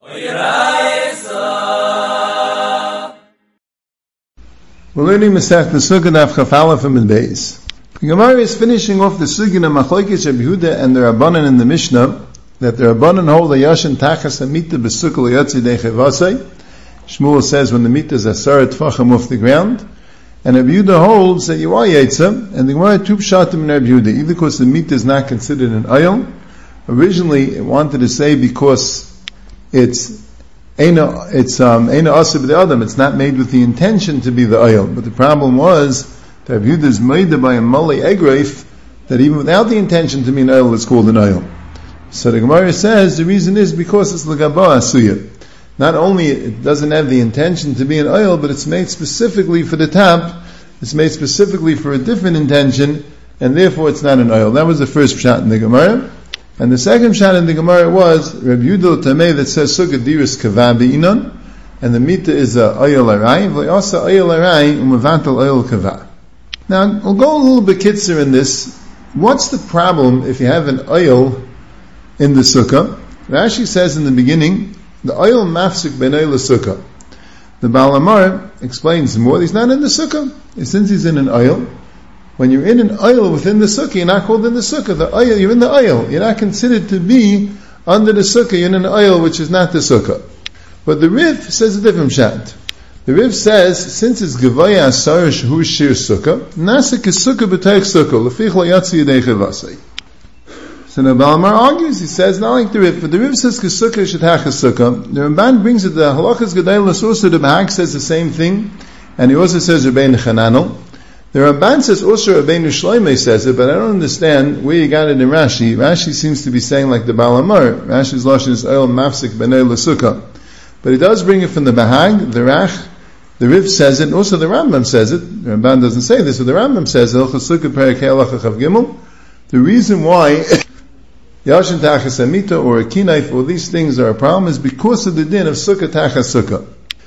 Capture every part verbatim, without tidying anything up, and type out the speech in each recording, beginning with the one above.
We're learning Masech the Sukkah Daf Chaf Aleph and Beis. The Gemara is finishing off the Sukkah of Machlokes Rabbi Yehuda and the Rabbanan in the Mishnah, that the Rabbanan hold a Yashin Tachas Amita B'Sukkah L'Yatzi Dei Chevasei. Shmuel says when the Mita is Asar Tfachim off the ground, and Rabbi Yehuda holds that you are Yetza, and the Gemara two Pshatim in Rabbi Yehuda, either because the Mita is not considered an oil. Originally it wanted to say because it's Eina, it's um, Eina Asib the Adam. It's not made with the intention to be the oil. But the problem was that Rabbi Yehuda is made by a Malay Egreif that even without the intention to be an oil, it's called an oil. So the Gemara says the reason is because it's L'Gaba Asuya. Not only it doesn't have the intention to be an oil, but it's made specifically for the top. It's made specifically for a different intention, and therefore it's not an oil. That was the first shot in the Gemara. And the second shot in the Gemara was Rabbi Yehuda Tamei that says Sukkah Diris Kava Be'inon, and the Mita is a Oyel Arai, V'yasa Oyel Arai U'mevantal Oyel Kava. Now, we'll go a little bit kitzer in this. What's the problem if you have an oil in the Sukkah? Rashi says in the beginning, the oil mafsik ben oil Sukkah. The Baal Amar explains more. He's not in the Sukkah. Since he's in an oil, when you're in an oil within the sukkah, you're not called in the sukkah. The oil, you're in the oil. You're not considered to be under the sukkah. You're in an oil which is not the sukkah. But the Rif says a different shat. The Rif says, since it's Gevaya Asar Shehu Shir Sukkah, Nasik is Sukkah B'Teich Sukkah, L'fich Lo Yatsi Yedei Chevasei. So the Balamar argues, he says, not like the Rif, but the Rif says Kesukah Shetach Sukkah. The Ramban brings it, the Halachas Gedai L'Sosa, the Bahag says the same thing, and he also says Rabbeinu Chananel. The Ramban says also Rabbeinu Shloimeh says it, but I don't understand where you got it in Rashi. Rashi seems to be saying like the Baal Amar. Rashi's lashon is oil mafsik b'nei l'sukkah, but he does bring it from the Bahag, the Rach, the Rif says it, and also the Rambam says it. The Ramban doesn't say this, but the Rambam says it. The reason why Yashin Tachas Amita or a Kinayf or these things are a problem is because of the din of Sukkah Tachas Sukkah.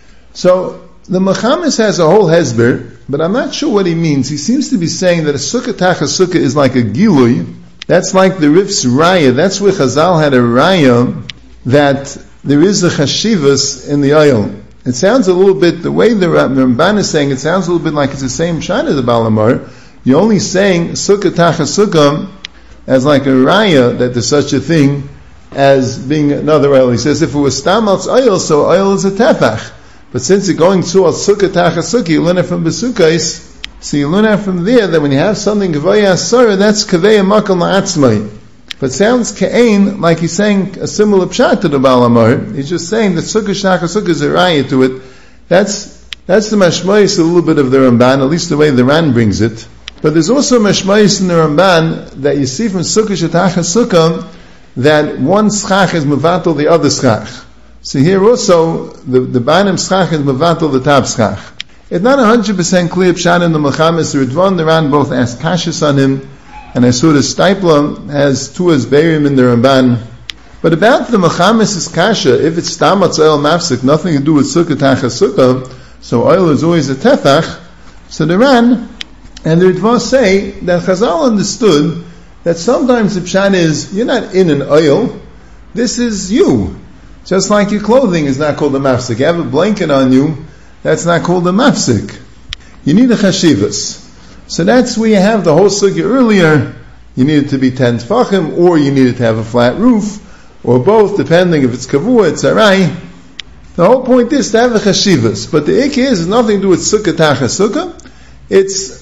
So the Mechamis has a whole hezber, but I'm not sure what he means. He seems to be saying that a sukkah tachas sukkah is like a gilui. That's like the Rif's raya. That's where Chazal had a raya that there is a chashivas in the oil. It sounds a little bit, the way the Ramban is saying, it sounds a little bit like it's the same shine as the Baal Amar. You're only saying sukkah tachas sukkah as like a raya that there's such a thing as being another oil. He says if it was stamal's oil, so oil is a tefach. But since you're going to a sukkah tachas sukkah, you learn it from Besukais, so you learn out from there that when you have something kavaya asara, that's kavaya makal la'atzmai. But sounds ka'ain like he's saying a similar pshat to the Baal Amar. He's just saying that sukkah tachas sukkah is a raya to it. That's that's the mashmayis a little bit of the Ramban, at least the way the Ran brings it. But there's also mashmayis in the Ramban that you see from sukkah tachas sukkah that one schach is mevatel the other schach. So here also, the, the Bainim Schach is Mavatal, the top Schach. It's not one hundred percent clear Pshat in the Mechamis. The Ridvan, the Ran both asked Kashas on him, and I saw the Stipler has two as Beirim in the Ramban. But about the Mechamis is Kasha, if it's Stamatz Oil Mafsik, nothing to do with Sukkah Tachas Sukkah, so oil is always a Tefach, so the Ran and the Ridvan say that Chazal understood that sometimes the Pshat is, you're not in an oil, this is you. Just like your clothing is not called a mafsik. You have a blanket on you, that's not called a mafsik. You need a chashivas. So that's where you have the whole sugya earlier. You need it to be ten tfachim, or you need it to have a flat roof, or both, depending if it's kavua, it's arai. The whole point is to have a chashivas. But the ikh is, nothing to do with sukkah tachas sukkah. It's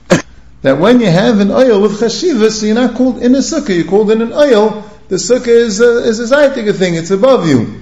that when you have an oil with chashivas, so you're not called in a sukkah, you're called in an oil. The sukkah is a, is a zaytik thing, it's above you.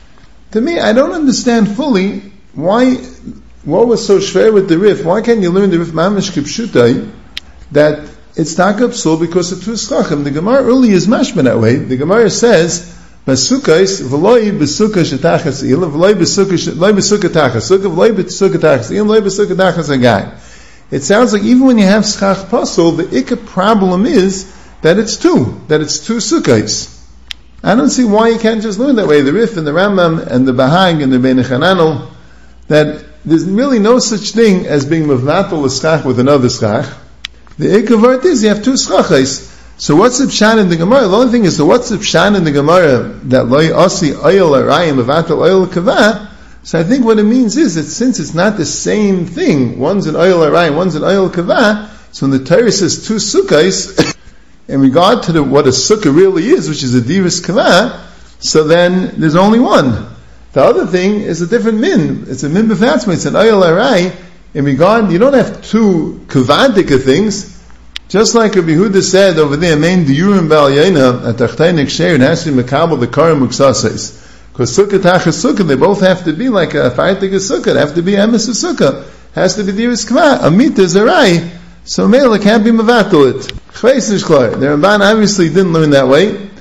To me, I don't understand fully why, what was so shver with the Rif. Why can't you learn the Rif mamish kipshutai that it's takapsul because of two schachim? The Gemara early is mashman that way. The Gemara says, Basukais, v'loi besukkah shetachas ilah, v'loi besukkah v'loi besukkah tachas sukkah, v'loi besukkah tachas ilah, v'loi besukkah tachas agai. It sounds like even when you have schach pasul, the ikka problem is that it's two, that it's two sukkahs. I don't see why you can't just learn that way. The Rif and the Rambam and the Bahag and the Bein Chananel, that there's really no such thing as being mavnatul a schach with another schach. The ikavart is you have two schachas. So what's the pshat in the Gemara? The only thing is, so what's the pshat in the Gemara that loy asi oil arayim avatal oil kavah? So I think what it means is that since it's not the same thing, one's an oil arayim, one's an oil kavah, so when the Torah says two sukkahs, in regard to the, what a sukkah really is, which is a divas kavah, so then there's only one. The other thing is a different min. It's a min b'fatzma. It's an oil aray. In regard, you don't have two kavadika things. Just like Rabbi Yehuda said over there, main diyurim bal yena at tachteinik sheir, it has to be mekabel the karim uksases. Because sukkah tachas sukkah, they both have to be like a faitik sukkah. They have to be emes sukkah. Has to be divas kavah. Amita is aray. So mele can't be mavatul it. Chveis is klar. The Ramban obviously didn't learn that way,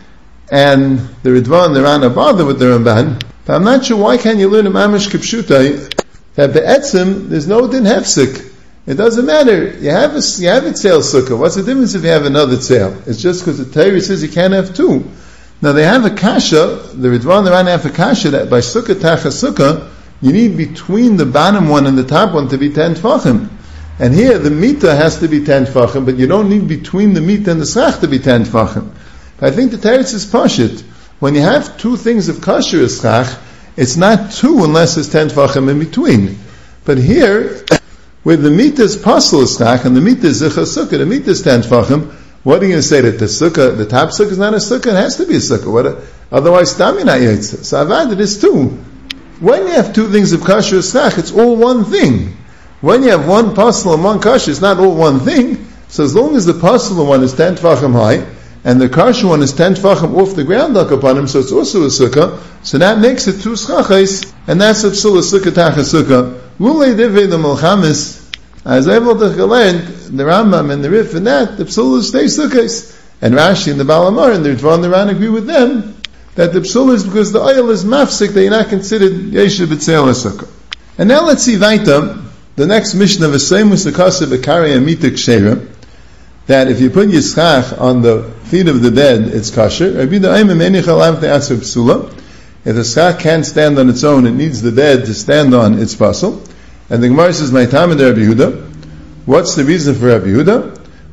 and the Ridvan, the Rana bother with the Ramban. But I'm not sure why can't you learn a mamish kipshutai that be'etzim there's no din hefsik. It doesn't matter. You have a you have a tzeil sukkah. What's the difference if you have another tzeil? It's just because the Torah says you can't have two. Now they have a kasha. The Ridvan, the Rana have a kasha that by sukkah tachas sukkah you need between the bottom one and the top one to be ten tfachim. And here the mita has to be ten tfachim, but you don't need between the mita and the srach to be ten tfachim. I think the teretz is pashit. When you have two things of kasher eschach, it's not two unless it's ten tefachim in between. But here, where the mita is pasal eschach and the mita is zicha sukkah, the mita is ten tefachim, what are you going to say that the sukkah, the top sukkah is not a sukkah? It has to be a sukkah. What? A, otherwise, stami not yitzah. So avad it is two. When you have two things of kasher eschach, it's all one thing. When you have one pasal and one kasher, it's not all one thing. So as long as the pasal one is ten tefachim high, and the kasher one is ten tefachim off the ground like upon him, so it's also a sukkah, so that makes it two schachais, and that's a psul, a sukkah tachas sukkah. Lulei divei the Melchamis, as able to learn, the Rambam and the Rif and that, the psul is stay sukkahs. And Rashi and the Balamar and the Ritva and the Ran agree with them, that the psul is because the oil is mafsik, that you're not considered yeshiv b'tzeil sukkah. And now let's see Vaita, the next mission of a same was the kasa b'karei amitik sheira, that if you put yischach on the feet of the dead, it's kosher. If the schach can't stand on its own, it needs the dead to stand on its puzzle. And the Gemara says, "My time in Rabbi Yehuda." What's the reason for Rabbi Yehuda?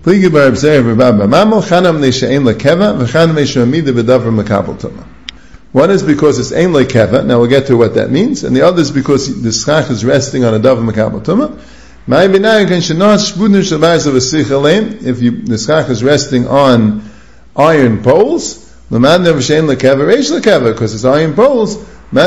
One is because it's ein lekeva. Now we'll get to what that means, and the other is because the schach is resting on a davar makabel tumah. If you, the schach is resting on iron poles, because it's iron poles,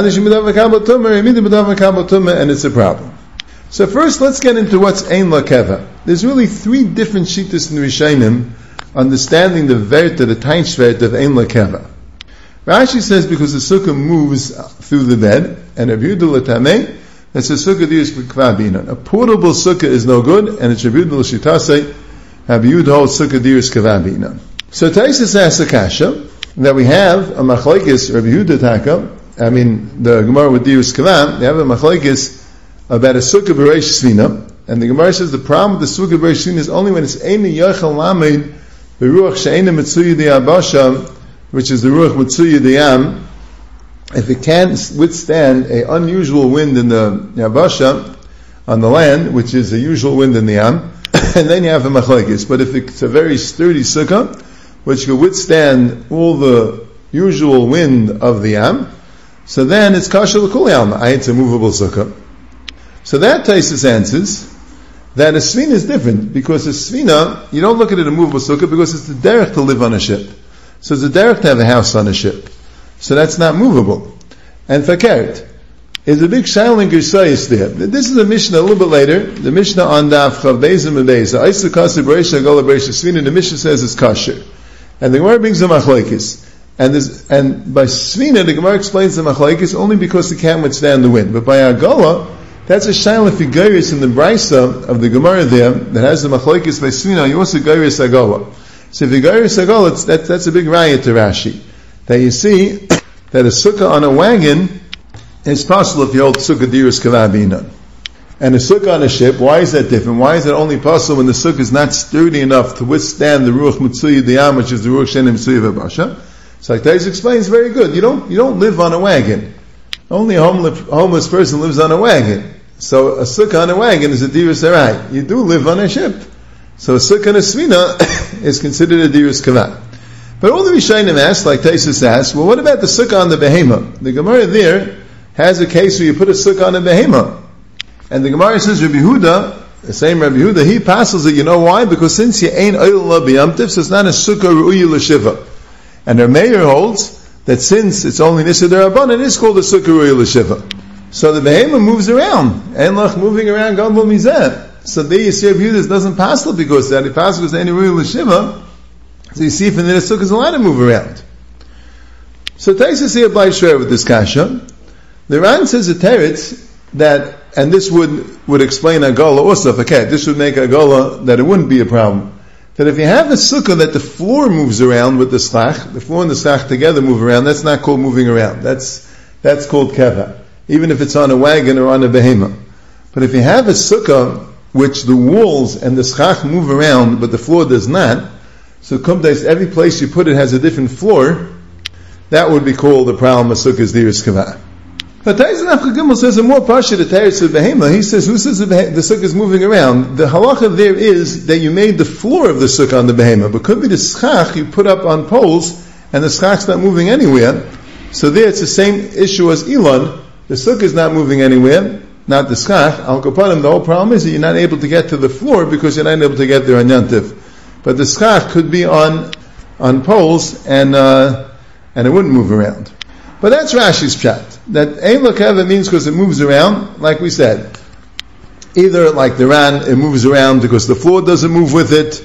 and it's a problem. So first, let's get into what's ein lakeva. There's really three different shittas in Rishonim understanding the verta, the tainshvert of ein lakeva. Rashi says because the sukkah moves through the bed, and Rabbi Yehuda l'tamei, that's a sukkah diris kavah. A portable sukkah is no good, and it's Rabbi Yehuda l'shitase, Rabbi Yehuda holds sukkah diris kavah. So Taisus asks a kasha that we have a machlekes Rabbi Yehuda taka. I mean the Gemara with diris kavah. They have a machlekes about a sukkah b'reish svina, and the Gemara says the problem with the sukkah b'reish svina is only when it's eini yachal lamed beruach she'eina mitzuyi di'abasha, which is the ruach mitzuyi di'am. If it can't withstand a unusual wind in the yabasha on the land, which is a usual wind in the yam, and then you have a machlekes. But if it's a very sturdy sukkah, which can withstand all the usual wind of the yam, so then it's kasher l'kul yam. It's a movable sukkah. So that Taisus answers that a svina is different, because a svina, you don't look at it a movable sukkah because it's the derech to live on a ship. So it's the derech to have a house on a ship. So that's not movable. And fakert is a big shail in Gersayis there. This is a Mishnah a little bit later. The Mishnah on Daf Chav Beis and Beis. Aisa Kaseh Bereisha Gola Bereisha Svina. The Mishnah says it's kasher, and the Gemara brings the machlekes. And this, and by Svina, the Gemara explains the machlekes only because it can't withstand the wind. But by Agola, that's a shail figuris in the Brisa of the Gemara there that has the machlekes by Svina. You also geiris Agola. So if you geiris Agola, that, that's a big raya to Rashi. That you see that a sukkah on a wagon is possible if you hold sukkah diris kavah bina. And a sukkah on a ship, why is that different? Why is that only possible when the sukkah is not sturdy enough to withstand the ruach mitzuyi diyam, which is the ruach she'eina mitzuyi v'basha? So like Tais explains very good. You don't you don't live on a wagon. Only a homeless, homeless person lives on a wagon. So a sukkah on a wagon is a diris arai. You do live on a ship. So a sukkah and a svina is considered a diras kavah. But all the Rishonim asked, like Taisus asked, well, what about the sukkah on the behema? The Gemara there has a case where you put a sukkah on a behema. And the Gemara says, Rabbi Huda, the same Rabbi Huda, he passes it, you know why? Because since you ain't oil la b'yamtiv, so it's not a sukkah ru'uyi l'shiva. And our mayor holds that since it's only Nisa D'Rabbanan, it is called a sukkah ru'uyi l'shiva. So the behema moves around. And like moving around, gambol mizeh. So there you see Rabbi Huda doesn't pass it because that. He passes because any ru'uyi l'shiva. So you see, from the sukkah is allowed to move around. So Taisus here applies share with this kasha. The Ran says a teretz that, and this would would explain Agola also. Okay, this would make Agola that it wouldn't be a problem. That if you have a sukkah that the floor moves around with the schach, the floor and the schach together move around, that's not called moving around. That's that's called keva, even if it's on a wagon or on a behema. But if you have a sukkah which the walls and the schach move around, but the floor does not, so kumtais, every place you put it has a different floor, that would be called the problem of sukkah's diras kavah. But Taisus Nafka Gimel says a more pasha to teretz of behema. He says, who says the, behe- the sukkah is moving around? The halacha there is that you made the floor of the sukkah on the behema, but could be the schach you put up on poles, and the schach's not moving anywhere. So there it's the same issue as Elon. The sukkah is not moving anywhere, not the schach. Al Kapanim, the whole problem is that you're not able to get to the floor because you're not able to get there on Yantiv. But the schach could be on on poles and uh, and it wouldn't move around. But that's Rashi's pshat. That ein lo keva means because it moves around, like we said. Either like the Ran, it moves around because the floor doesn't move with it,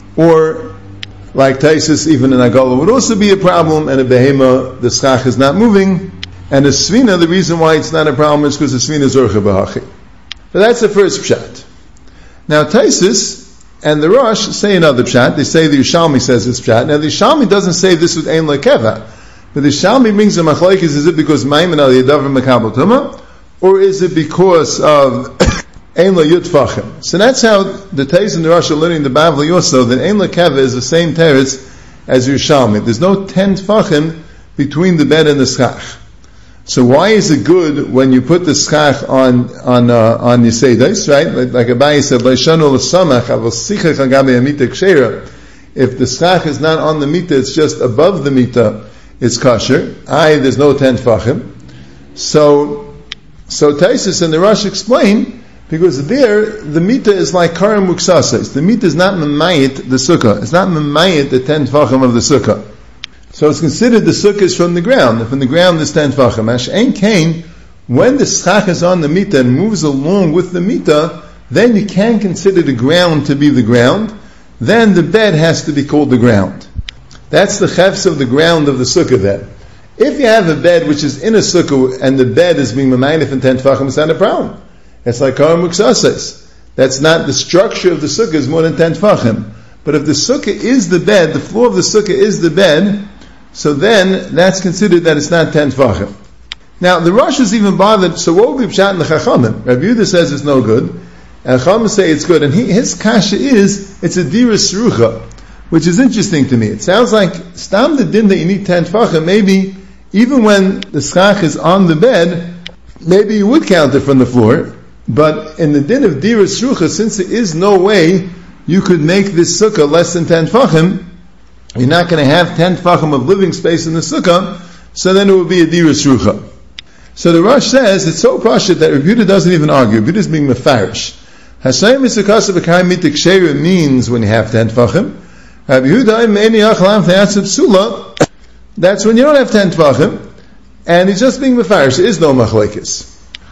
or like Taisus, even in Agola would also be a problem, and a behema, the schach is not moving, and a svina, the reason why it's not a problem is because the svina is orcha b'hachi. But that's the first pshat. Now Taisus and the Rosh say another pshat. They say the Yushalmi says this pshat. Now the Yushalmi doesn't say this with ein lo keva. But the Yushalmi brings a machlokes. Is it because Maimon al Yadav Makabel Tuma, or is it because of ein lo yutfachim? So that's how the Taisus and the Rosh are learning the Bavli also, that ein lo keva is the same teretz as Yushalmi. There's no ten tfachim between the bed and the schach. So why is it good when you put the schach on on uh, on Yiseidos, right? Like, like Abaye said, "Leishanu l'samach avos sichach agabe amita kshera." If the schach is not on the mita, it's just above the mita, it's kosher. Aye, there's no ten tfachim. So, so Taisus and the Rosh explain because there the mita is like karam muksasas. The mita is not memayit the sukkah. It's not memayit the ten tfachim of the sukkah. So it's considered the sukkah is from the ground. From the ground is ten tfachim. Ash ein kain, when the schach is on the mita and moves along with the mita, then you can consider the ground to be the ground. Then the bed has to be called the ground. That's the chefs of the ground of the sukkah bed. If you have a bed which is in a sukkah and the bed is being memayif in ten tfachim, it's not a problem. It's like karam muksasas. That's not the structure of the sukkah is more than ten tfachim. But if the sukkah is the bed, the floor of the sukkah is the bed, so then that's considered that it's not ten tfachim. Now the Rosh is even bothered. So what would be pshat in the Chachamim? Rabbi Yehuda says it's no good, and Chachamim say it's good. And he, his kasha is it's a diras rucha, which is interesting to me. It sounds like stam the din that you need ten tfachim. Maybe even when the schach is on the bed, maybe you would count it from the floor. But in the din of diras rucha, since there is no way you could make this sukkah less than ten tfachim, you're not going to have ten tfachim of living space in the sukkah, so then it would be a diras rucha. So the Rosh says, it's so pashut that Rabbi Yehuda doesn't even argue. Rabbi Yehuda is being mefarish. Hasayim misakasa v'kayim mitik sheira means when you have ten tfachim. Rabbi Yehuda, me'eni achlam te'atzib sula, that's when you don't have ten tfachim, and he's just being mefarish. There is no machlekes.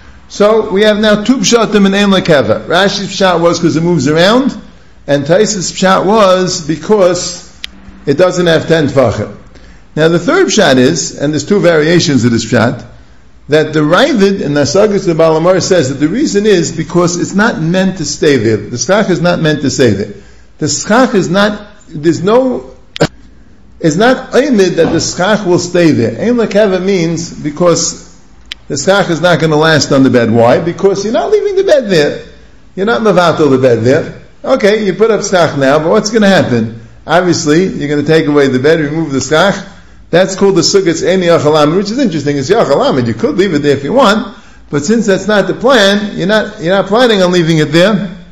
So we have now two pshatim in ein lo keva. Rashi's pshat was because it moves around, and Taisus' pshat was because it doesn't have ten tfachim. Now the third pshat is, and there's two variations of this pshat, that the Ravid in Nasagas the Balamar says that the reason is because it's not meant to stay there. The schach is not meant to stay there. The schach is not, there's no, it's not aimid that the schach will stay there. Ein lo keva means because the schach is not going to last on the bed. Why? Because you're not leaving the bed there. You're not mavatal the bed there. Okay, you put up schach now, but what's going to happen? Obviously, you're going to take away the bed, remove the schach. That's called the sukkah's eni yachalam, which is interesting. It's yachalam, and you could leave it there if you want, but since that's not the plan, you're not you're not planning on leaving it there.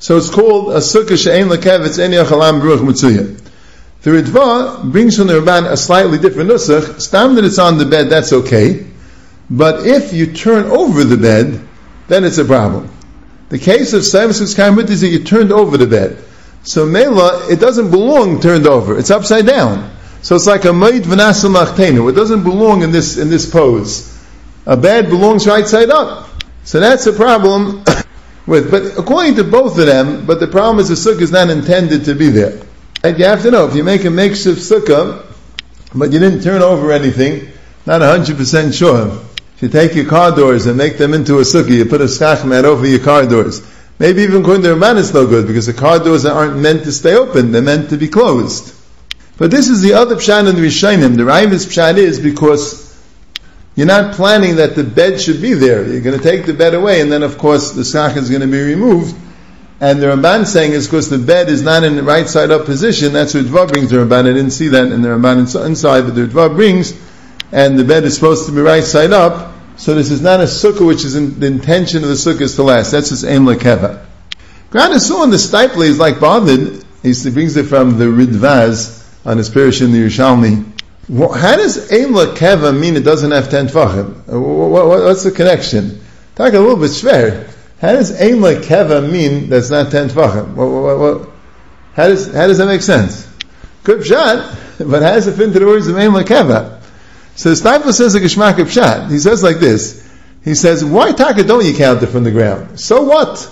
So it's called a sukkah she'ein lekevetz en yachalam b'ruach mitzuya. The Ritva brings from the Ramban a slightly different nusach. Stam that it's on the bed, that's okay. But if you turn over the bed, then it's a problem. The case of Saimus Kaimut is that you turned over the bed. So Mela, it doesn't belong turned over. It's upside down. So it's like a Ma'id V'nasel Machtenu. It doesn't belong in this, in this pose. A bed belongs right side up. So that's a problem with, but according to both of them, but the problem is the sukkah is not intended to be there. Right? You have to know, if you make a makeshift sukkah, but you didn't turn over anything, not one hundred percent sure. If you take your car doors and make them into a sukkah, you put a skach mat over your car doors. Maybe even according to the Ramban it's no good, because the car doors aren't meant to stay open, they're meant to be closed. But this is the other pshat in the Rishonim. The Raivis pshat is because you're not planning that the bed should be there. You're going to take the bed away, and then of course the skach is going to be removed. And the Ramban saying is because the bed is not in the right side up position. That's what Ritva brings the Ramban. I didn't see that in the Ramban inside, but the Ritva brings, and the bed is supposed to be right side up. So this is not a sukkah which is in, the intention of the sukkah is to last. That's just aim lekeva. Grant saw in the Stipley is like bothered. He brings it from the Ridvaz on his parish in the Yerushalmi. How does aim lekeva mean it doesn't have ten tefachim? What's the connection? Talk a little bit schwer. How does aim lekeva mean that's not ten tefachim? What, what, what, how does how does that make sense? Good shot, but how does it fit into the words of aim lekeva? So the Stipley says a geshmak of pshat. He says like this. He says, why taka don't you count it from the ground? So what?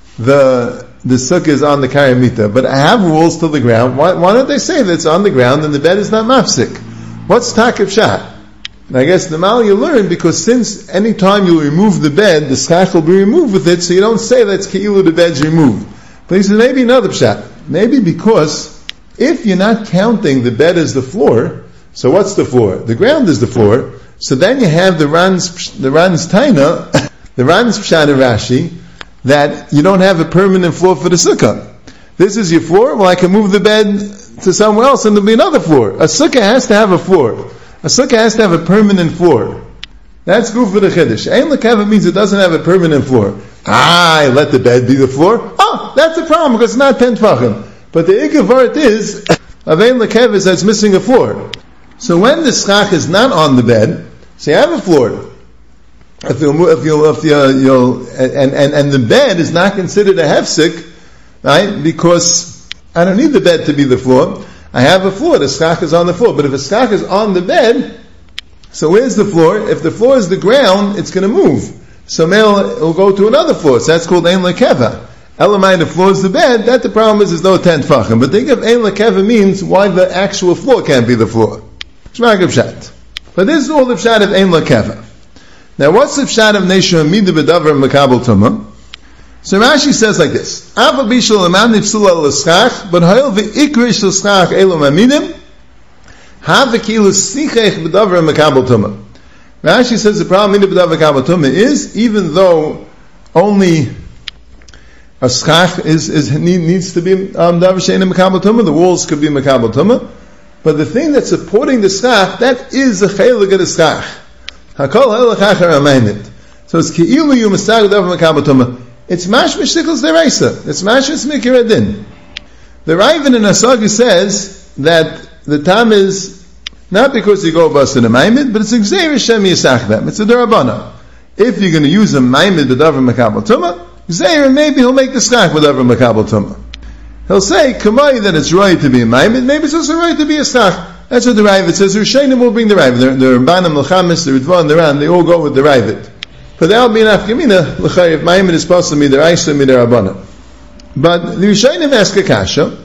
The the sukkah is on the karamita, but I have rules to the ground. Why, why don't they say that it's on the ground and the bed is not mafsik? What's taka pshat? And I guess the mal you learn, because since any time you remove the bed, the skach will be removed with it, so you don't say that's keilu the bed's removed. But he says maybe another pshat. Maybe because if you're not counting the bed as the floor, so what's the floor? The ground is the floor. So then you have the Ran's, the Ran's Taina, the Ran's Pshat of Rashi, that you don't have a permanent floor for the sukkah. This is your floor, well I can move the bed to somewhere else and there'll be another floor. A sukkah has to have a floor. A sukkah has to have a permanent floor. That's good for the Chiddush. Ein lekeva means it doesn't have a permanent floor. Ah, I let the bed be the floor. Oh, that's a problem because it's not ten tefachim. But the ikavart is, of ein lekeva is that it's missing a floor. So when the schach is not on the bed, so you have a floor. If you'll, if you'll, if you'll, you'll and, and, and the bed is not considered a hefsek, right? Because I don't need the bed to be the floor. I have a floor. The schach is on the floor. But if a schach is on the bed, so where's the floor? If the floor is the ground, it's going to move. So male will go to another floor. So that's called ein lekeva. Elamai, the floor is the bed. That the problem is there's no ten tefachim. But think of ein lekeva means why the actual floor can't be the floor. Shmag of pshat. But this is all the pshat of ein lekeva. Now, what's the pshat of Neshama Mida B'Davar Makabel Tumah? So Rashi says like this: Ava bishul aman nifsula l'schach, but hayol v'ikrish l'schach elu maminim, have v'kilu snichech b'davar Makabel Tumah. Rashi says the problem Mida B'Davar Makabel Tumah is even though only a schach is, is needs to be um, davar she'ein Makabel Tumah, the walls could be Makabel Tumah. But the thing that's supporting the schach, that is the chelik of the schach. Hakol halach achar amayimit. So it's keilu you mistag davar makabel tumah. It's mashmish siklos deraisa. It's mashmish mikir adin. The Raven in Asagi says that the tam is not because you go bust in a maimid, but it's exer shem yisachbem. It's a derabana. If you're going to use a maimid davar makabel tumah, exer maybe he'll make the schach with davar makabel tumah. He'll say, Kamai, that it's right to be a Maimid, maybe it's also right to be a Schach. That's what the Ravid says. Rishonim will bring the Ravid. The, the Rambanim, the Chamis, the Ritva, and the Ran, they all go with the Ravid. But there will be an Afkamina, L'chai, if Maimid is supposed to be the Raisa, be the Rabbana. But the Rishonim ask a Kasha.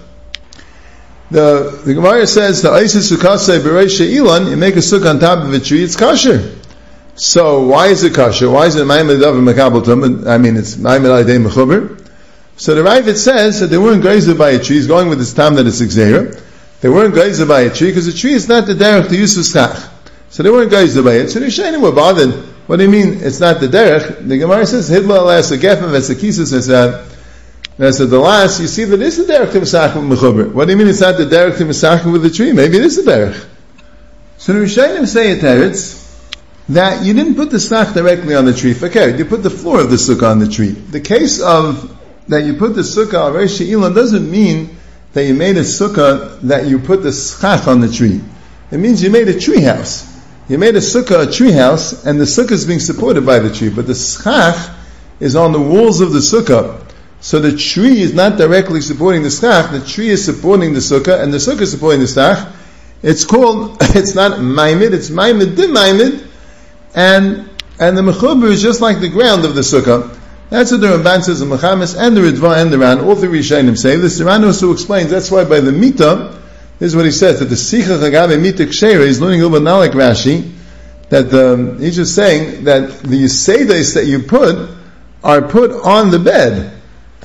The, the Gemara says, the Isis Sukasai Bereisha Ilan, you make a Suk on top of a tree, it's kosher. So, why is it kosher? Why is it Maimid of Makabel Tumah? I mean, it's Maimid Adei Mechuber. So the Ravid says that they weren't grazed by a tree. He's going with this time that it's Xera. They weren't grazed by a tree because the tree is not the derech to use schach. So they weren't grazed by it. So the Rishonim were bothered. What do you mean it's not the derech? The Gemara says, Hidla alas a gefem as a kisus as that. As the last, you see that it's the derech to Mesach with Mechuber. What do you mean it's not the derech to Mesach with the tree? Maybe it is the derech. So the Rishonim say at Teretz that you didn't put the schach directly on the tree. Fakir, you put the floor of the sukkah on the tree. The case of that you put the sukkah al Reish Ilan doesn't mean that you made a sukkah that you put the schach on the tree. It means you made a tree house. You made a sukkah, a tree house, and the sukkah is being supported by the tree, but the schach is on the walls of the sukkah. So the tree is not directly supporting the schach, the tree is supporting the sukkah, and the sukkah is supporting the schach. It's called, it's not maimid, it's maimid dim maimid, and, and the mechuber is just like the ground of the sukkah. That's what the Ramban says in Mechamis, and the Ritva, and the Ran, all three Rishonim say this. The Ran also explains, that's why by the Mita, this is what he says, that the Sicha Chagabe Mita Ksheira, he's learning a little bit now like Rashi, that um, he's just saying that the Yisedes that you put are put on the bed,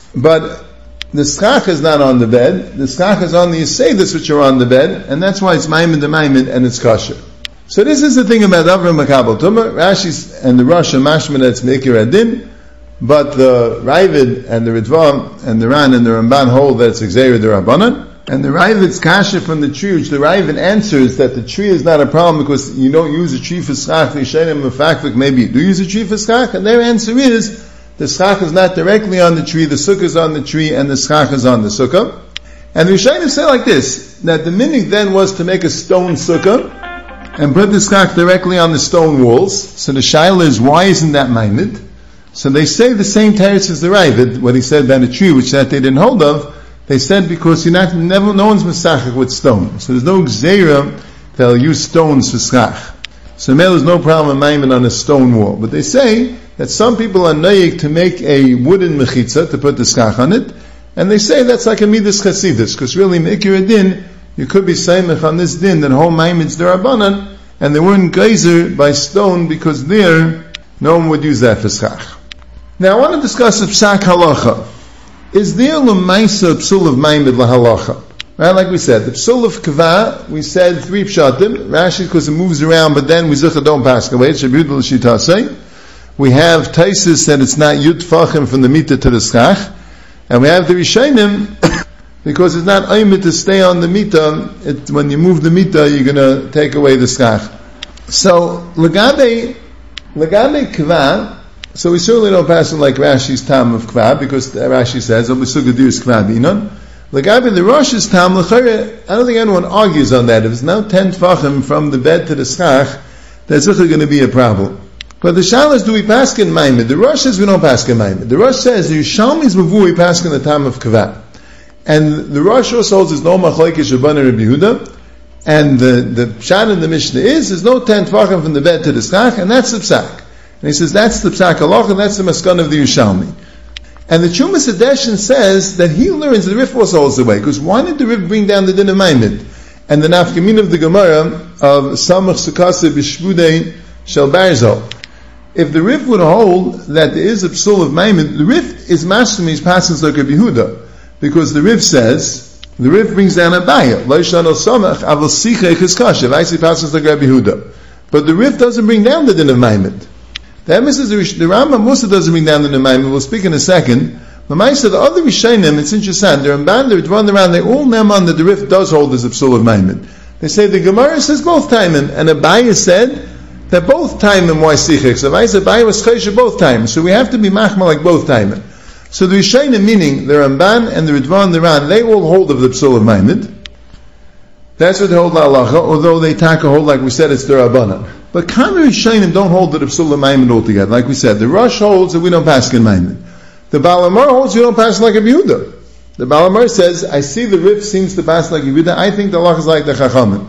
but the Schach is not on the bed, the Schach is on the Yisedes which are on the bed, and that's why it's Maimid the Maimid, and it's kosher. So this is the thing about Avram Makabal Tumah, Rashi's and the Rosh Mashma that's Meikir Adin, but the Ravid and the Ritva and the Ran and the Ramban hold that it's Xer the Rabbanan. And the Ravid's kasha from the tree, which the Ravid answers that the tree is not a problem because you don't use a tree for schach, maybe you do use a tree for schach, and their answer is the schach is not directly on the tree, the sukkah is on the tree, and the schach is on the sukkah. And the Rishonim say like this, that the minig then was to make a stone sukkah and put the schach directly on the stone walls. So the shaila is, why isn't that maimid? So they say the same teretz as the Ravid, what he said about a tree, which that they didn't hold of. They said because you're not, never, no one's mesachik with stone. So there's no gzeira they'll use stones for schach. So there's no problem in maimon on a stone wall. But they say that some people are nayik to make a wooden mechitza to put the schach on it, and they say that's like a midas chasidus, because really meikir din, you could be saimech on this din that whole maimon's derabanan, and they weren't geyser by stone because there no one would use that for schach. Now I want to discuss the psak halacha. Is there l'maisa psul of maimid lahalacha? Right, like we said, the psul of kava, we said three pshatim. Rashi, because it moves around, but then we zicha don't pass away. It's shabud l'shitase. We have taisis that it's not yud fachim from the mita to the schach, and we have the rishonim because it's not aimid to stay on the mita. It, when you move the mita, you're going to take away the schach. So legabe legabe kava. So we certainly don't pass it like Rashi's tam of kva, because Rashi says, "Obisugadir's kva dinon." Legabi the Rosh's tam lechare. I don't think anyone argues on that. If it's now ten tfachim from the bed to the schach, that's really going to be a problem. But the shal is, do we pass in Maimid? The Rosh says we don't pass in Maimid. The Rosh says the Yishalmi's mavu we pass in the tam of kva, and the Rosh also holds there's no machlokes Rabbanan Rabbi Yehuda, and the the shad in the Mishnah is there's no ten tfachim from the bed to the schach, and that's the psak. And he says that's the psak halacha, and that's the maskan of the Yerushalmi. And the Chumas Hadeshin says that he learns the Rif also holds the way, because why did the Rif bring down the din of Maimid? And the nafkamin of the Gemara of Samach Sukase B'Shvudei Shel Barzo. If the Rif would hold that there is a psul of Maimid, the Rif is Mashmi's passes like Rabbi Yehuda, because the Rif says, the Rif brings down a bayah, Lo Yishan Al Samach Aval Sichei Chizkasha, Vaisi passes like Rabbi Yehuda. But the Rif doesn't bring down the din of Maimid. The emphasis is the Rambam Musa doesn't bring down the Nemaim. We'll speak in a second. But Maisa, the other Rishonim, it's interesting. The Ramban, the Ritvan, the Ran, they all neman that the Rif does hold as a psul of Maimid. They say the Gemara says both timing, and Abaye said that both timing why sichik. So Abaye said Abaye was chayshah both times. So we have to be machma like both timing. So the Rishonim, meaning the Ramban and the Ritvan, the Ran, they all hold of the psul of Maimid. That's what they hold la'alacha, although they taka hold like we said it's the Rabbanan. But Kamei Rishonim don't hold the psul of Maimid altogether. Like we said, the Rosh holds that we don't pass in Maimid. The Baal Amar holds we don't pass like a Yehuda. The Baal Amar says, I see the Rif seems to pass like a Yehuda. I think the halach is like the Chachamim.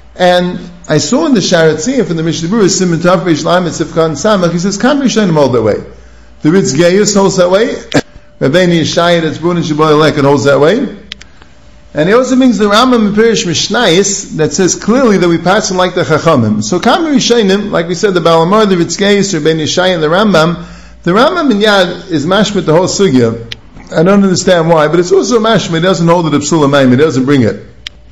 And I saw in the Sharatziyah from the Mishnah Berurah, Simon Tav Reish Lamed Sifkan Samach, he says Kamei Rishonim hold that way. The Ritz Geyus holds that way. Rabbeinu Yeshaya that's born in Shabbat Eleket holds that way. And it also means the Rambam in Pirish Mishnayis that says clearly that we pass them like the Chachamim. So Kamei Rishonim, like we said, the Baal Amar, the Ritzgeis, Rabbeinu Yeshaya, and the Rambam, the Rambam in Yad is mashmit the whole sugya. I don't understand why, but it's also mashmit. It doesn't hold it of Psul HaMaim. It doesn't bring it.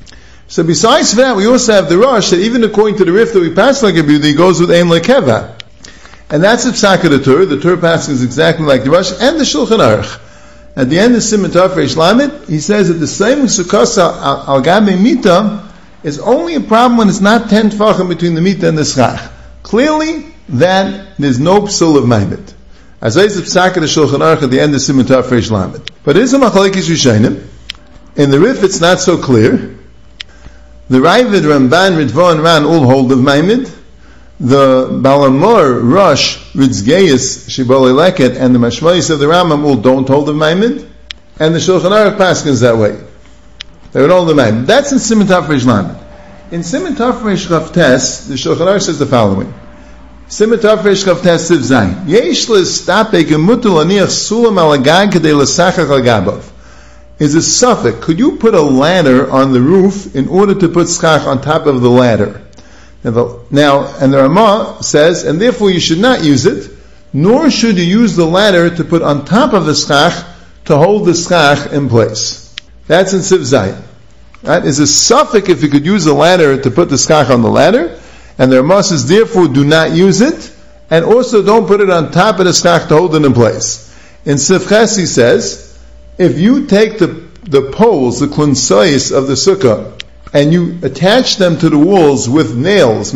So besides that, we also have the Rosh that even according to the Rif that we pass like a beauty, goes with Ein Lekeva. And that's the Psak of the Tur. The Tur passes exactly like the Rosh and the Shulchan Aruch. At the end of Simon Tav Reish Lamed, he says that the same Sukkasa al Gabe Mita is only a problem when it's not ten tfachim between the Mita and the Schach. Clearly, that there's no psul of Maimid. Azayz Psaka the Shulchan Aruch at the end of Siman Tov Reish Lamed. But it is a machlokes Rishonim. In the Rif, it's not so clear. The Ravid, Ramban, Ritva, and Ran all hold of Maimid. The Balamor, Rosh, Ritzgeis, Shibbolei Leket, and the Mashmayis of the Rambam all don't hold of Maimid. And the Shulchan Aruch paskins that way. They would hold of Maimid. That's in Siman Tov Reish Lamed. In Siman Tov Reish Chavtes, the Shulchan Aruch says the following. Siman Tov Reish Chavtes Siv Zayin. Yesh l'stape gemutul aniach sulam al agag kedei l'sachach al gabav. Is a suffix. Could you put a ladder on the roof in order to put schach on top of the ladder? Now, the, now and the Ramah says, and therefore you should not use it, nor should you use the ladder to put on top of the schach to hold the schach in place. That's in Siv Zayin. Right? Is a suffix if you could use a ladder to put the schach on the ladder, and the Ramah says, therefore do not use it, and also don't put it on top of the schach to hold it in place. In Siv Ches he says, if you take the, the poles, the klunsais of the sukkah, and you attach them to the walls with nails,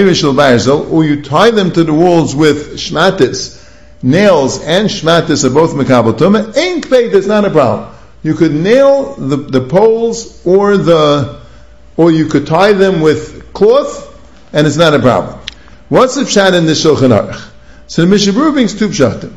or you tie them to the walls with shmatis, nails and shmatis are both mekabel tumah, ein kveid is not a problem. You could nail the, the poles or the, or you could tie them with cloth, and it's not a problem. What's the pshat in the Shulchan Aruch? So the Mishnah Berurah brings two pshatim.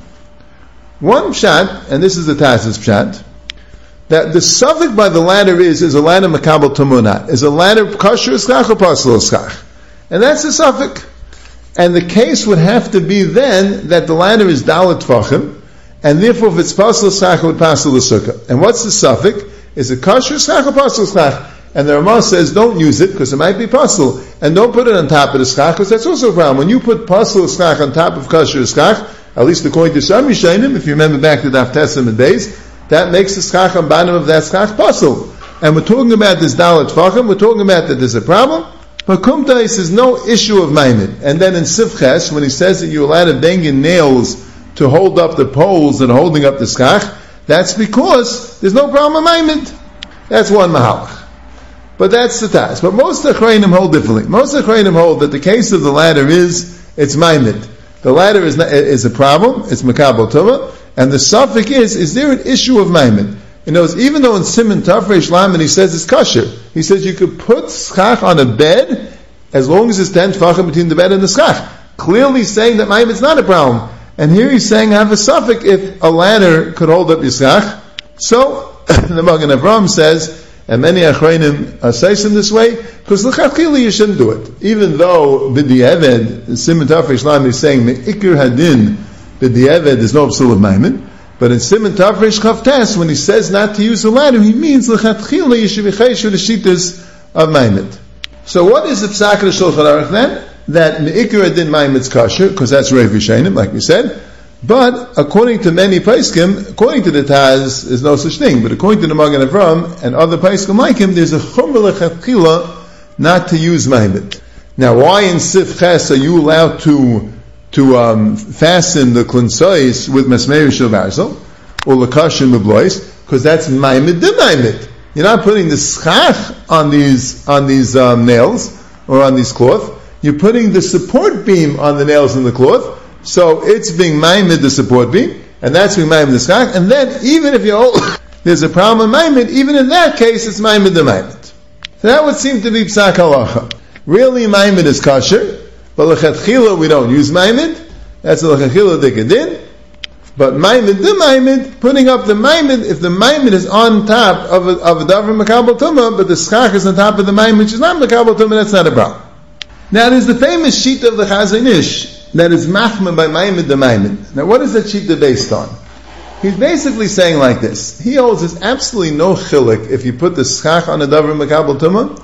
One pshat, and this is the Taz's pshat, that the suffix by the ladder is, is a ladder makabel tumunat, is a ladder kosher schach or pasul schach. And that's the suffix. And the case would have to be then that the ladder is dalet tvachim, and therefore if it's pasul schach, it would pasul the sukkah. And what's the suffix? Is it kosher schach or pasul schach? And the Ramah says don't use it because it might be pasul, and don't put it on top of the schach because that's also a problem. When you put pasul schach on top of kosher schach, at least according to some Rishonim, if you remember back to Daf Tessim and days, that makes the schach on bottom of that schach pasul. And we're talking about this dalet tvachim, we're talking about that there's a problem, but kumtais is no issue of maimid. And then in Siv Ches, when he says that you're allowed to bang in nails to hold up the poles that are holding up the schach, that's because there's no problem with maimid. That's one mahalach. But that's the task. But most of the Achrayim hold differently. Most of the Achrayim hold that the case of the ladder is, it's maimid. The ladder is not, is a problem, it's makabel tumah, and the suffix is, is there an issue of maimid? You know, even though in Siman Tov Reish Lamed he says it's kosher, he says you could put schach on a bed as long as it's ten tefachim between the bed and the schach. Clearly saying that maimid's not a problem. And here he's saying have a suffix if a ladder could hold up your schach. So, the Magen Avraham says, and many Achrayim uh, say in this way, because l'chachila you shouldn't do it. Even though b'di'eved, Siman Tov Reish Lamed is saying me'ikr hadin b'di'eved there's no psul of maimid, but in Siman Tov Reish Chavtes when he says not to use the ladder, he means l'chachila you should be chayshu the shittas of maimid. So what is the psak of the Shulchan Aruch then? That me'ikr hadin maimid's kosher, because that's Reiv Rishonim, like we said. But according to many Paiskim, according to the Taz, there's no such thing. But according to the Magen Avraham and other Paiskim like him, there's a chumra lechatchila not to use maimid. Now, why in Sif Ches are you allowed to to um, fasten the klunsais with mesmeri shel barzel or lekashim beblois? Because that's maimid de maimid. You're not putting the schach on these on these um, nails or on these cloth. You're putting the support beam on the nails and the cloth. So it's being maimid the support beam, and that's being maimid the schach. And then even if you're there's a problem with maimid, even in that case it's maimid the maimid. So that would seem to be psak halacha. Really maimid is kosher, but lechatchila we don't use maimid. That's a lechatchila dikadin. But maimid the maimid, putting up the maimid, if the maimid is on top of a, of a davar makabel tumah, but the schach is on top of the maimid, which is not makabel tumah, that's not a problem. Now there's the famous sheet of the Chazon Ish that is machma by maimid the maimid. Now what is that shita based on? He's basically saying like this. He holds there's absolutely no chilik if you put the schach on a davar makabel tumah,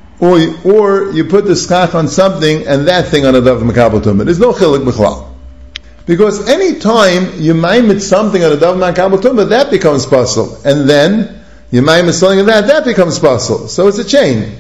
or or you put the schach on something and that thing on a davar makabel tumah. There's no chilik b'chlal. Because any time you maimid something on a davar makabel tumah, that becomes pasul, and then you maimid something on that, that becomes pasul. So it's a chain.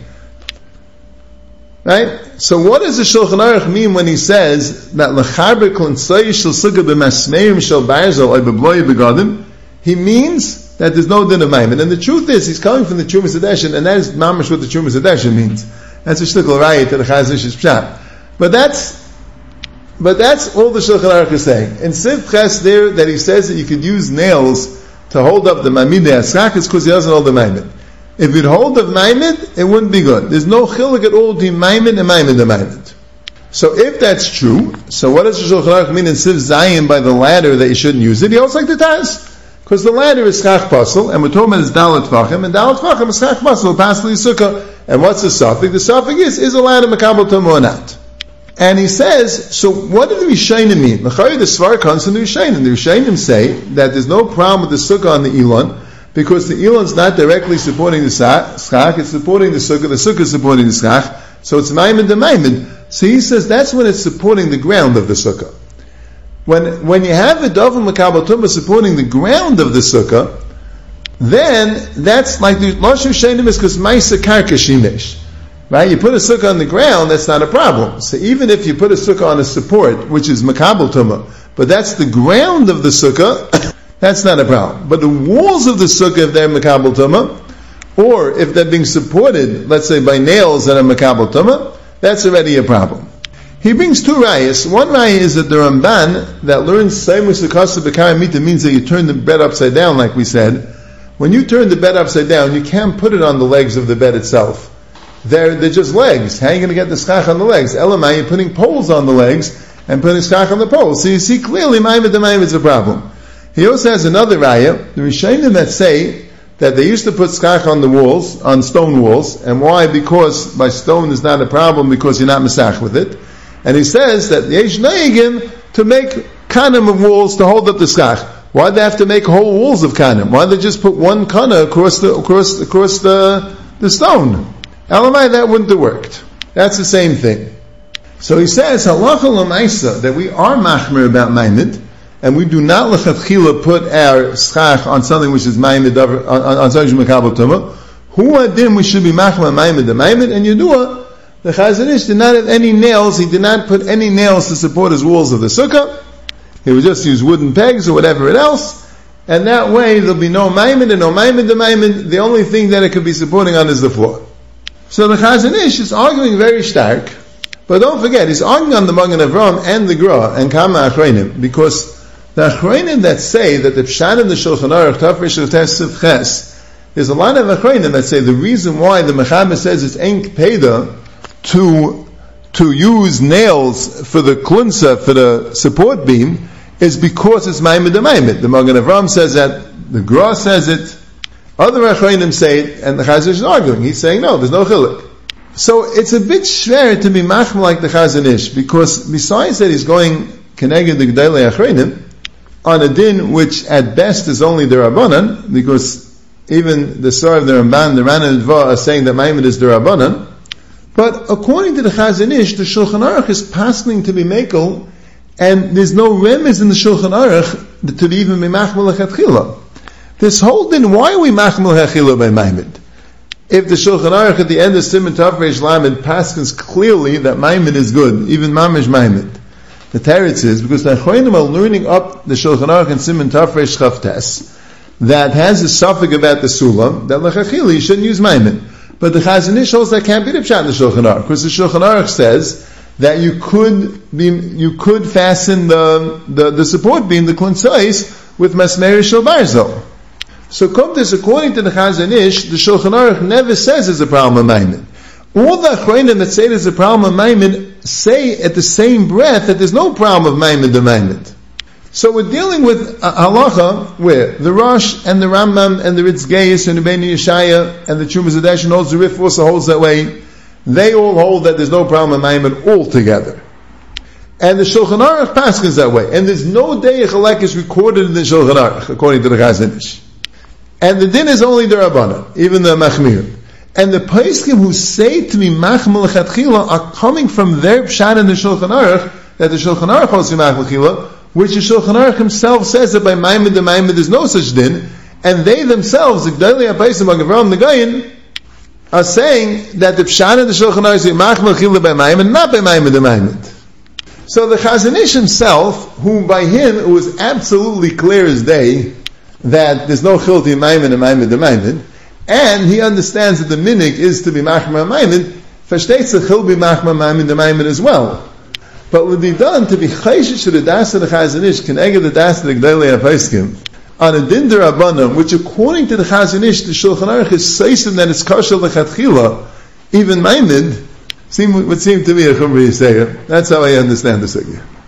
Right? So what does the Shulchan Aruch mean when he says that l'charber klunsay shel sukkah b'masmeim shel barzel or b'bloy b'gadim? He means that there's no din of maimid. And the truth is, he's coming from the Trumas Hadeshin, and that is mamash what the Trumas Hadeshin means. That's a shtickle raya to the Chazon Ish's pshat. But that's but that's all the Shulchan Aruch is saying. In Sif Ches there, that he says that you could use nails to hold up the Mamid Haschach, is because he doesn't hold the Maimid. If you'd hold the Maimid, it wouldn't be good. There's no chiluk at all between Maimid and Maimid the Maimid. So if that's true, so what does the Shulchan Aruch mean in Sif Zayin by the ladder that you shouldn't use it? He also like the Taz. Because the ladder is Schach Pasel, and we're talking about is Dalet Tvachim, and Dalet Tvachim is Schach Pasel, Pasel Yisukkah. And what's the suffix? The suffix is, is a ladder Makabal Tumah or not? And he says, so what do the Rishonim mean? L'chayei the Svar comes from the Rishonim. The Rishonim say that there's no problem with the Sukkah on the Elon, because the Elon's not directly supporting the Schach, it's supporting the Sukkah, the Sukkah is supporting the Schach, so it's Maimid the Maimid. So he says that's when it's supporting the ground of the Sukkah. When when you have the Dovim Makabal Tumah supporting the ground of the Sukkah, then that's like the Lashon Shainim is because Maisa Karka Shimesh. Right? You put a sukkah on the ground, that's not a problem. So even if you put a sukkah on a support, which is Makabal Tumah, but that's the ground of the sukkah, that's not a problem. But the walls of the sukkah, if they're Makabal Tumah, or if they're being supported, let's say by nails that are Makabal Tumah, that's already a problem. He brings two rayas. One raya is that the Ramban that learns Seimus Akasa B'Karamita means that you turn the bed upside down, like we said. When you turn the bed upside down, you can't put it on the legs of the bed itself. They're, they're just legs. How are you going to get the schach on the legs? Elamai, you're putting poles on the legs and putting schach on the poles. So you see clearly, Maimid the Maimid is a problem. He also has another raya, the Rishonim that say that they used to put schach on the walls, on stone walls, and why? Because by stone is not a problem because you're not mesach with it. And he says that yesh nayigim to make kanim of walls to hold up the schach. Why do they have to make whole walls of kanim? Why don't they just put one kana across the across across the the stone? Elamai, that wouldn't have worked. That's the same thing. So he says, halacha l'maisa, that we are machmer about Maimid, and we do not l'chatchila put our schach on something which is Maimid, on, on, on something which is Makabal Tumah. Hu adim, we should be machmer Maimid the Maimid, and Yedua, the Chazon Ish did not have any nails, he did not put any nails to support his walls of the sukkah. He would just use wooden pegs or whatever else, and that way there'll be no Maimid and no Maimid the Maimid. The only thing that it could be supporting on is the floor. So the Chazon Ish is arguing very stark, but don't forget, he's arguing on the Magen Avraham and the Gra and Kama Achreinim, because the Achreinim that say that the Pshat in the Shulchan Aruch, Tafresh Sif Ches, there's a lot of Achreinim that say the reason why the Mechaber says it's Ein Kpeda to to use nails for the klunsa, for the support beam, is because it's Maimid the Maimid. The Magen Avraham says that, the Gra says it, other Achreinim say it, and the Chazon Ish is arguing. He's saying, no, there's no chiluk. So it's a bit schwer to be machmir like the Chazon Ish, because besides that he's going keneged the Gedolei Achreinim, on a din which at best is only the Rabbanan, because even the Sar of the Ramban, the Ran and Dva are saying that Maimid is the Rabbanan, but according to the Chazon Ish, the Shulchan Aruch is passing to be mekel, and there's no remez in the Shulchan Aruch to be even be machmir lechatchila. This whole din, why are we machmir hachila by Maimid? If the Shulchan Aruch at the end of Siman Tafresh Lamed paskins clearly that Maimid is good, even Mamish Maimid. The teretz is because the Achronim are learning up the Shulchan Aruch and Siman Tafresh Chavtes that has a suffix about the Sulam that lechachila you shouldn't use Maimid. But the Chazon Ish shows that can't be the pshat in the Shulchan Aruch, because the Shulchan Aruch says that you could be you could fasten the the, the support beam, the klunsais, with Masmeri Shel Barzel. So Kumtis, according to the Chazon Ish, the Shulchan Aruch never says there's a problem with Maimid. All the Achronim that say there's a problem with Maimid say at the same breath that there's no problem with Maimid the Maimid. So we're dealing with a halacha where the Rosh and the Rambam and the Ritz Geis and the Bnei Yeshaya and the Chumah Zadesh and holds the Rif also holds that way. They all hold that there's no problem with Maimid altogether. And the Shulchan Aruch paskins that way. And there's no day Chalek is recorded in the Shulchan Aruch, according to the Chazon Ish. And the din is only the Rabbanan, even the Machmir. And the Paiskim who say to me Machmir Lechatchila are coming from their pshat in the Shulchan Aruch, that the Shulchan Aruch holds to Machmir Lechatchila, which the Shulchan Aruch himself says that by Maimid the Maimid there's no such din, and they themselves, the Gedolei HaPaisim, Magen Avraham, the Gayin, are saying that the pshat in the Shulchan Aruch is Machmir Lechatchila by Maimid, not by Maimid the Maimid. So the Chazon Ish himself, who by him it was absolutely clear as day that there's no chilti Maimid and Maimid the Maimid, and he understands that the minig is to be machmir Maimid, versteht sich he'll be machmir Maimid the Maimid as well. But would be done to be chayshish to the das of the Chazon Ish, keneged the das of the Gdolei HaPoskim, on a din d'Rabbanan, which according to the Chazon Ish, the Shulchan Aruch is seisim that it's kosher lechatchila, even minded, seem, would seem to me a chumri yisayah. That's how I understand the sugya.